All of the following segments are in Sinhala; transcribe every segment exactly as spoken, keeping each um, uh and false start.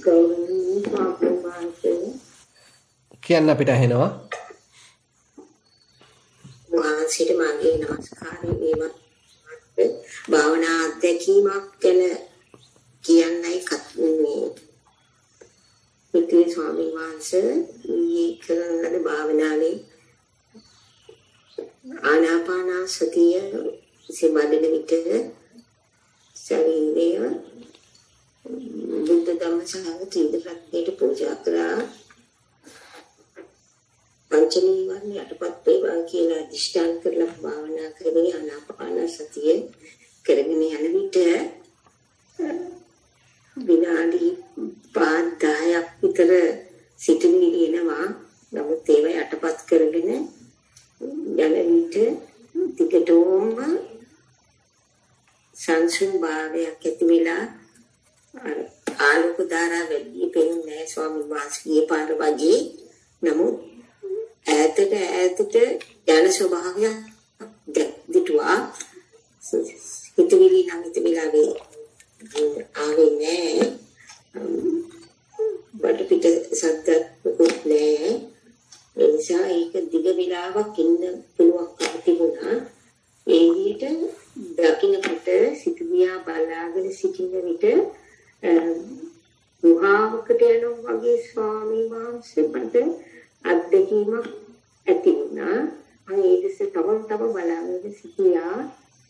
ගෞරවනීය ස්වාමීන් වහන්සේ කියන්න අපිට ඇහෙනවා. වහන්සේට මගේ නමස්කාරය වේවා. භාවනා අධ්‍යක්ීමක් ගැන කියන්නයි මේ පිටේ ස්වාමීන් වහන්සේ ඊයේ කරන භාවනාවේ ආනාපාන සතිය සිමඩන විට ශරීරය බුද්ධ ධම්ම සංඝ තීර්ථ ප්‍රත්‍යයට පූජා කරා පංචනීවරණ යටපත් වේවා කියලා අධිෂ්ඨාන කරලා භාවනා කරගෙන ආනාපාන සතිය කරගෙන යන විට විනාඩි පහ දහයක් විතර සිටින එනවා. නමුත් ඒව යටපත් කරගෙන යන විට ටිකටෝම සංසුන් භාවයක් ඇති වෙලා ආලෝක ධාරා වැඩි පෙනුනේ ස්වාමීන් වහන්සේගේ පාර වගේ. නමුත් ඈතට ඈතට යන ස්වභාවයක් දිටුවා. හිතවිලි නම් හිතවිලාවේ ආවේ නෑ. බඩ පිට සද්දකුත් නෑ. ඒ නිසා ඒක දිග වෙලාවක් ඉන්න පුළුවන්කම තිබුණා. ඒ විදිහට දකින්නකොට සිතුවියා බලාගෙන සිටින විට ගුහාවකට යනවා වගේ ස්වාමීන් වහන්සේ මට අත්දැකීමක් ඇති වුණා. මම ඒ දෙස තව තව බලාගෙන සිටියා.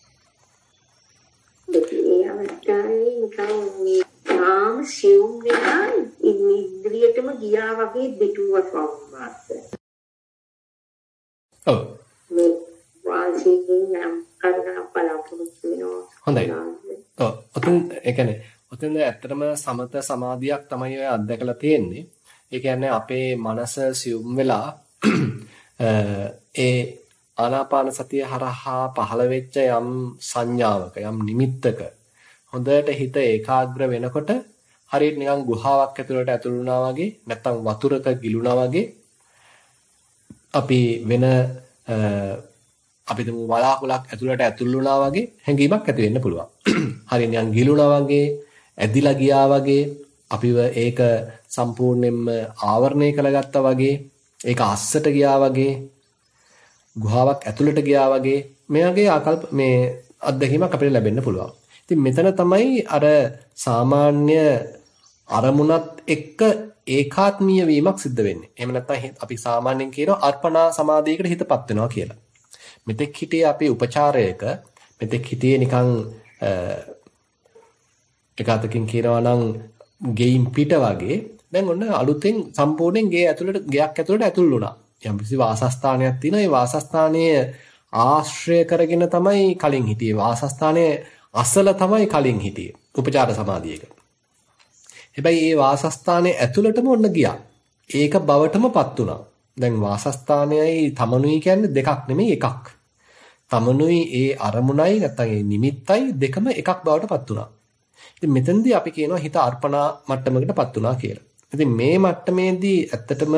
ඒ අවස්ථාවේ නිකන් මේ නාම සියුම් වෙනා ඉන්ද්‍රියටම ගියා වගේ දෙටුවා ස්වාමීන් වහන්සේ. ඔව්. මේ වාසියෙන් නම් කරන බලාපොරොත්තු වෙනවා. හොඳයි. ඔව්. ඔතන ඒ කියන්නේ ඔතන ඇත්තටම සමත සමාධියක් තමයි ඔය අත්දැකලා තියෙන්නේ. ඒ කියන්නේ අපේ මනස සියුම් වෙලා ඒ ආනාපාන සතිය හරහා පහළ වෙච්ච යම් සංඥාවක යම් නිමිත්තක හොඳට හිත ඒකාග්‍ර වෙනකොට හරියට නිකන් ගුහාවක් ඇතුළට ඇතුළු වුණා වගේ නැත්නම් වතුරක ගිලුණා වගේ අපි වෙන අපි තුමු වලාකුලක් ඇතුළට ඇතුළු වුණා වගේ හැඟීමක් ඇති වෙන්න පුළුවන්. හරියට නිකන් ගිලුණා වගේ ඇදිලා ගියා වගේ අපිව ඒක සම්පූර්ණයෙන්ම ආවරණය කරගත්තා වගේ ඒක අස්සට ගියා වගේ ගුහාවක් ඇතුළට ගියා වගේ මෙයාගේ ආකල්ප මේ අත්දැකීමක් අපිට ලැබෙන්න පුළුවන්. ඉතින් මෙතන තමයි අර සාමාන්‍ය අරමුණත් එක්ක ඒකාත්මීය වීමක් සිද්ධ වෙන්නේ. එහෙම නැත්නම් අපි සාමාන්‍යයෙන් කියනවා අර්පණා සමාධියකට හිතපත් වෙනවා කියලා. මෙතෙක් හිටියේ අපි උපචාරයක මෙතෙක් හිටියේ නිකන් එකතකින් කියනවා නම් ගෙයින් පිට වගේ දැන් ඔන්න අලුතෙන් සම්පූර්ණයෙන් ගේ ඇතුළට ගයක් ඇතුළට ඇතුල් වුණා. යම්කිසි වාසස්ථානයක් තියෙනවා. ඒ වාසස්ථානයේ ආශ්‍රය කරගෙන තමයි කලින් හිටියේ. වාසස්ථානයේ අසල තමයි කලින් හිටියේ. උපචාර සමාධියක. හැබැයි ඒ වාසස්ථානයේ ඇතුළටම ඔන්න ගියා. ඒක බවටමපත් වුණා. දැන් වාසස්ථානයයි තමනුයි කියන්නේ දෙකක් නෙමෙයි එකක්. තමනුයි ඒ අරමුණයි නැත්නම් ඒ නිමිත්තයි දෙකම එකක් බවටපත් වුණා. ඉතින් මෙතෙන්දී අපි කියනවා හිත අර්පණා මට්ටමකටපත් වුණා කියලා. ඉතින් මේ මට්ටමේදී ඇත්තටම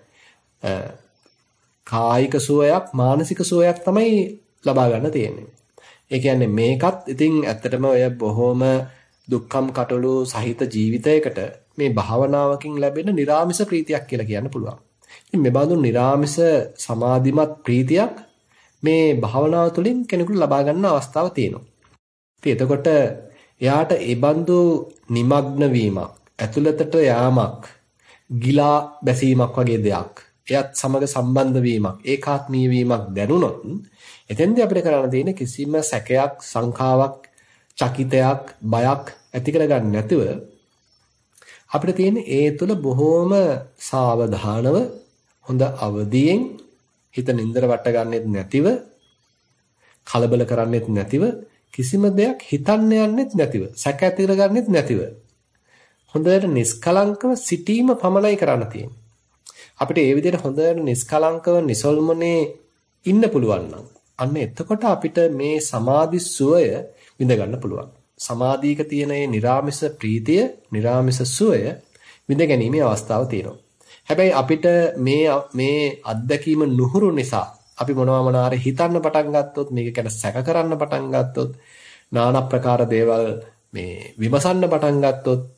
කායික සුවයක් මානසික සුවයක් තමයි ලබා ගන්න තියෙන්නේ. ඒ කියන්නේ මේකත් ඉතින් ඇත්තටම ඔය බොහොම දුක්ඛම් කටළු සහිත ජීවිතයකට මේ භාවනාවකින් ලැබෙන නිර්ාමිෂ ප්‍රීතියක් කියලා කියන්න පුළුවන්. ඉතින් මේ බඳු නිර්ාමිෂ සමාධිමත් ප්‍රීතියක් මේ භාවනාව තුළින් කෙනෙකුට ලබා ගන්න අවස්ථාව තියෙනවා. ඉතින් එතකොට එයාට ඒ බඳු নিমগ্ন වීමක්, ඇතුළතට යාමක්, ගිලා බැසීමක් වගේ දෙයක්, එයත් සමග සම්බන්ධ වීමක්, ඒකාත්මීය වීමක් දැනුණොත් එතෙන්දී අපිට කරන්න තියෙන්නේ කිසිම සැකයක්, සංකාවක්, චකිතයක්, බයක් ඇති කරගන්න නැතුව අපිට තියෙන්නේ ඒ තුළ බොහොම සාවධානව හොඳ අවදියෙන් හිත නින්දර වට ගන්නෙත් නැතිව කලබල කරන්නෙත් නැතිව කිසිම දෙයක් හිතන්න යන්නෙත් නැතිව සැක ඇති කරගන්නෙත් නැතිව හොඳට නිස්කලංකව සිටීම පමණයි කරන්න තියෙන්නේ. අපිට ඒ විදිහට හොඳට නිස්කලංකව නිසල්මනේ ඉන්න පුළුවන් නම් අන්න එතකොට අපිට මේ සමාධි සුවය විඳ ගන්න පුළුවන්. සමාධියක තියෙන මේ निराமிස ප්‍රීතිය, निराமிස සුවය විඳ ගැනීමේ අවස්ථාව තියෙනවා. හැබැයි අපිට මේ මේ අත්දැකීම නුහුරු නිසා අපි මොනවා මොනාරි හිතන්න පටන් ගත්තොත්, මේක ගැන සැක කරන්න පටන් ගත්තොත්, নানা ප්‍රකාර දේවල් මේ විමසන්න පටන් ගත්තොත්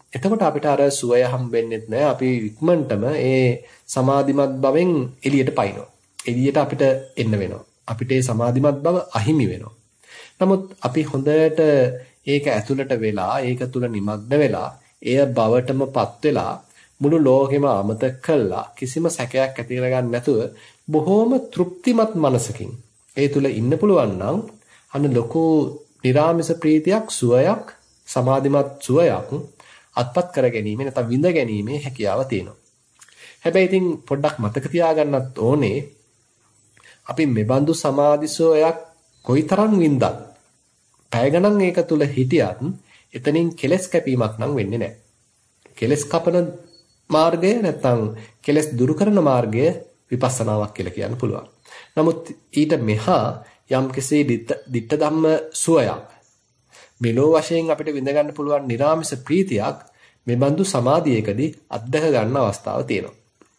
එතකොට අපිට අර සුවය හම්බෙන්නෙත් නැහැ. අපි ඉක්මනටම ඒ සමාධිමත් බවෙන් එළියට පයින්නවා. එළියට අපිට එන්න වෙනවා. අපිට ඒ සමාධිමත් බව අහිමි වෙනවා. නමුත් අපි හොඳට ඒක ඇතුළට වෙලා ඒක තුල නිමග්න වෙලා එය බවටමපත් වෙලා මුළු ලෝකෙම අමතක කළා කිසිම සැකයක් ඇති කරගන්න නැතුව බොහොම තෘප්තිමත් මනසකින් ඒ තුල ඉන්න පුළුවන් නම් අන්න ලොකු නිරාමිස ප්‍රීතියක් සුවයක් සමාධිමත් සුවයක් අත්පත් කර ගැනීම නැත්නම් විඳ ගැනීමේ හැකියාව තියෙනවා. හැබැයි ඉතින් පොඩ්ඩක් මතක තියාගන්නත් ඕනේ අපි මෙබඳු සමාධි සුවයක් කොයිතරම් වින්දත් පැය ගණන් ඒක තුල හිටියත් එතනින් කෙලස් කැපීමක් නම් වෙන්නේ නැහැ. කෙලස් කපන මාර්ගය නැත්නම් කෙලස් දුරු කරන මාර්ගය විපස්සනාවක් කියලා කියන්න පුළුවන්. නමුත් ඊට මෙහා යම්කිසි ditta ධම්ම සුවයක් මෙලෝ වශයෙන් අපිට විඳ ගන්න පුළුවන් නිරාමිස ප්‍රීතියක් මේ බඳු සමාධියකදී අත්දැක ගන්න අවස්ථාව තියෙනවා.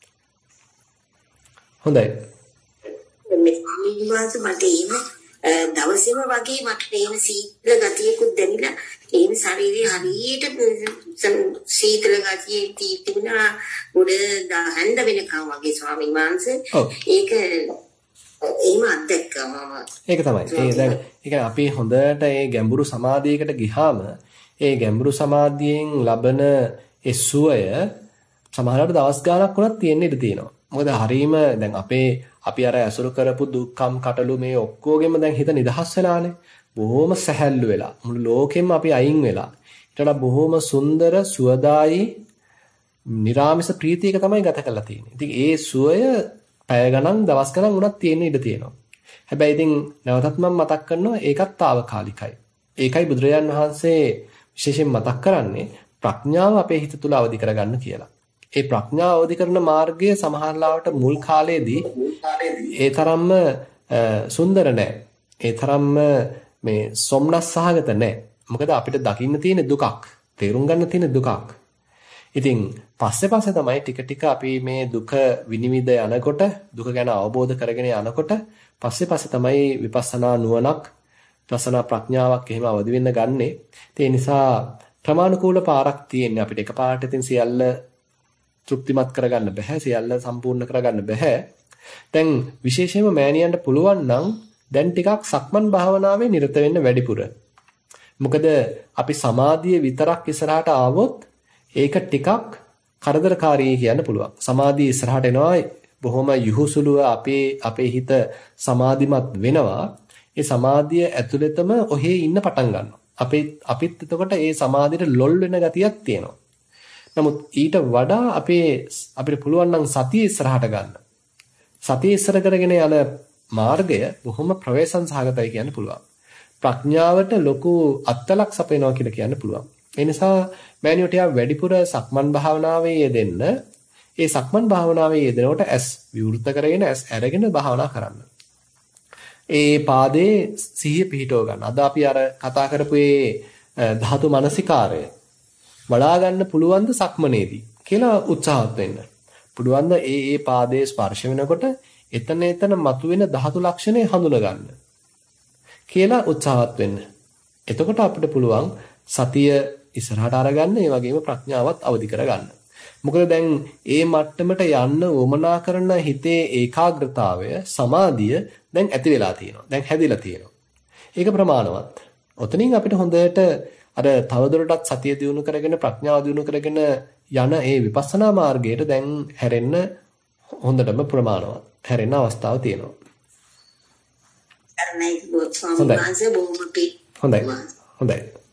හොඳයි. මේ නිවාස මට එහෙම දවසේම වගේ මට එහෙම සීතල ගතියකුත් දැනෙලා එහෙම ශරීරයේ හරියට සීතල ගතිය තිබුණා උඩ දහඳ වෙනකම් වගේ ස්වාමීන් වහන්සේ. ඒක එහෙම අත්දැක්කම ඒක තමයි. ඒ දැන් ඒ කියන්නේ අපි හොඳට ඒ ගැඹුරු සමාධියකට ගිහාම ඒ ගැඹුරු සමාධියෙන් ලබන ඒ සුවය සමහරවිට දවස් ගාණක් වුණත් තියෙන්න ඉඩ තියෙනවා. මොකද හරීම දැන් අපේ අපි අර ඇසුරු කරපු දුක්ඛම් කටළු මේ ඔක්කොගෙම දැන් හිත නිදහස් වෙලානේ. බොහොම සැහැල්ලු වෙලා. මුළු ලෝකෙම අපි අයින් වෙලා. ඊට බොහොම සුන්දර සුවදායි නිරාමිස ප්‍රීතියක තමයි ගත කරලා තියෙන්නේ. ඉතින් ඒ සුවය පැය ගණන් දවස් ගණන් උනත් තියෙන්න ඉඩ තියෙනවා. හැබැයි ඉතින් නැවතත් මම මතක් කරනවා ඒකත් తాවකාලිකයි. ඒකයි බුදුරජාන් වහන්සේ විශේෂයෙන් මතක් කරන්නේ ප්‍රඥාව අපේ හිත තුළ අවදි කරගන්න කියලා. ඒ ප්‍රඥාව අවදි කරන මාර්ගය සමහරවිට මුල් කාලේදී ඒ තරම්ම සුන්දර නැහැ. ඒ තරම්ම මේ සොම්නස් සහගත නැහැ. මොකද අපිට දකින්න තියෙන දුකක්, තේරුම් ගන්න තියෙන දුකක්. ඉතින් පස්සේ පස්සේ තමයි ටික ටික අපි මේ දුක විනිවිද යනකොට දුක ගැන අවබෝධ කරගෙන යනකොට පස්සේ පස්සේ තමයි විපස්සනා නුවණක් විපස්සනා ප්‍රඥාවක් එහෙම අවදි වෙන්න ගන්නෙ. ඒ නිසා ක්‍රමානුකූල පාරක් තියෙන්නේ අපිට එකපාරට ඉතින් සියල්ල තෘප්තිමත් කරගන්න බෑ සියල්ල සම්පූර්ණ කරගන්න බෑ. දැන් විශේෂයෙන්ම මෑණියන්ට පුළුවන් නම් දැන් ටිකක් සක්මන් භාවනාවේ නිරත වෙන්න වැඩිපුර. මොකද අපි සමාධිය විතරක් ඉස්සරහට ආවොත් ඒක ටිකක් කරදරකාරී කියන්න පුළුවන්. සමාධිය ඉස්සරහට එනවා බොහොම යහුසුලුව අපේ අපේ හිත සමාධිමත් වෙනවා. ඒ සමාධිය ඇතුළතම ඔහේ ඉන්න පටන් ගන්නවා. අපේ අපිත් එතකොට ඒ සමාධියට ලොල් වෙන ගතියක් තියෙනවා. නමුත් ඊට වඩා අපේ අපිට පුළුවන් නම් සතිය ඉස්සරහට ගන්න. සතිය ඉස්සර කරගෙන යන මාර්ගය බොහොම ප්‍රවේශම් සහගතයි කියන්න පුළුවන්. ප්‍රඥාවට ලොකු අත්ලක් සපයනවා කියලා කියන්න පුළුවන්. ඒ නිසා මෑණියෝ ටික වැඩිපුර සක්මන් භාවනාවේ යෙදෙන්න. ඒ සක්මන් භාවනාවේ යෙදෙනකොට ඇස් විවෘත කරගෙන ඇස් අරගෙන භාවනා කරන්න. ඒ පාදේ සිහිය පිහිටව ගන්න. අද අපි අර කතා කරපු ඒ ධාතු මනසිකාරය වඩා ගන්න පුළුවන්ද සක්මනේදී කියලා උත්සාහවත් වෙන්න. පුළුවන්ද ඒ ඒ පාදයේ ස්පර්ශ වෙනකොට එතන එතන මතුවෙන ධාතු ලක්ෂණය හඳුනා ගන්න කියලා උත්සාහවත් වෙන්න. එතකොට අපිට පුළුවන් සතිය ඉස්සරහට අරගන්න ඒ වගේම ප්‍රඥාවත් අවදි කරගන්න. මොකද දැන් ඒ මට්ටමට යන්න උවමනා කරන හිතේ ඒකාග්‍රතාවය සමාධිය දැන් ඇති වෙලා තියෙනවා. දැන් හැදිලා තියෙනවා. ඒක ප්‍රමාණවත්. ඔතනින් අපිට හොඳට අර තවදුරටත් සතිය දියුණු කරගෙන ප්‍රඥාව දියුණු කරගෙන යන ඒ විපස්සනා මාර්ගයට දැන් හැරෙන්න හොඳටම ප්‍රමාණවත්. හැරෙන්න අවස්ථාව තියෙනවා. හොඳයි. හොඳයි. හොඳයි.